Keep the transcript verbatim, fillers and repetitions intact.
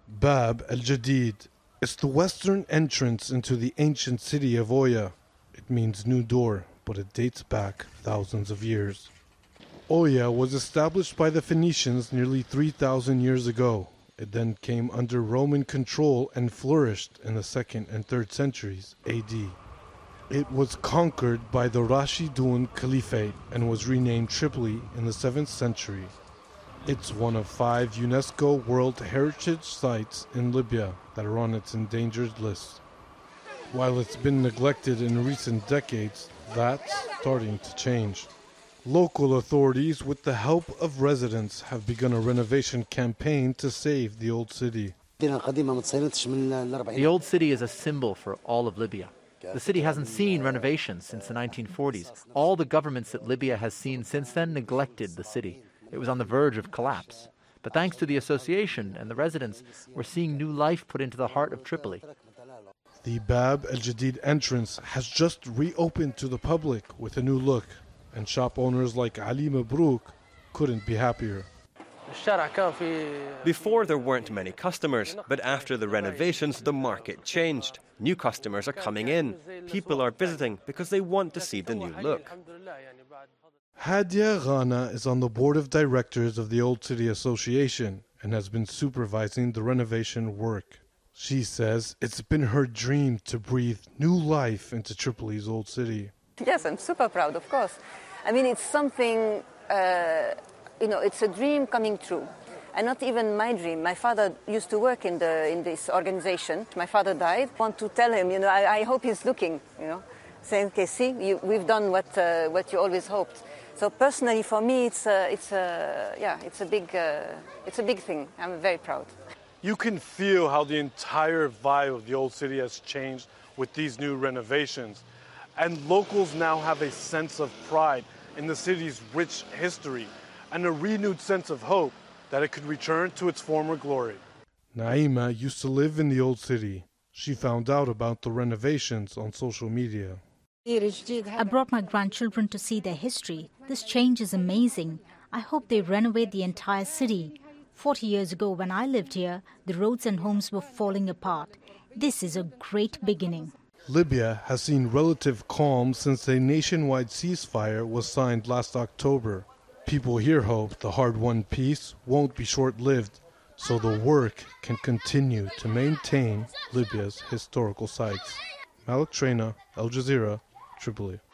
Bab el-Jadid is the western entrance into the ancient city of Oya. It means new door, but it dates back thousands of years. Oya was established by the Phoenicians nearly three thousand years ago. It then came under Roman control and flourished in the second and third centuries A D. It was conquered by the Rashidun Caliphate and was renamed Tripoli in the seventh century. It's one of five UNESCO World Heritage Sites in Libya that are on its endangered list. While it's been neglected in recent decades, that's starting to change. Local authorities, with the help of residents, have begun a renovation campaign to save the old city. The old city is a symbol for all of Libya. The city hasn't seen renovations since the nineteen forties. All the governments that Libya has seen since then neglected the city. It was on the verge of collapse. But thanks to the association and the residents, we're seeing new life put into the heart of Tripoli. The Bab el-Jadid entrance has just reopened to the public with a new look, and shop owners like Ali Mabrouk couldn't be happier. Before there weren't many customers, but after the renovations the market changed. New customers are coming in. People are visiting because they want to see the new look. Hadia Ghana is on the board of directors of the Old City Association and has been supervising the renovation work. She says it's been her dream to breathe new life into Tripoli's old city. Yes, I'm super proud, of course. I mean, it's something, uh, you know, it's a dream coming true. And not even my dream. My father used to work in the in this organization. My father died. I want to tell him, you know, I, I hope he's looking, you know, saying, okay, see, you, we've done what uh, what you always hoped. So personally, for me, it's a, it's a, yeah, it's a big, uh, it's a big thing. I'm very proud. You can feel how the entire vibe of the old city has changed with these new renovations. And locals now have a sense of pride in the city's rich history and a renewed sense of hope that it could return to its former glory. Naima used to live in the old city. She found out about the renovations on social media. I brought my grandchildren to see their history. This change is amazing. I hope they renovate the entire city. Forty years ago when I lived here, the roads and homes were falling apart. This is a great beginning. Libya has seen relative calm since a nationwide ceasefire was signed last October. People here hope the hard-won peace won't be short-lived, so the work can continue to maintain Libya's historical sites. Malik Traina, Al Jazeera, Tripoli.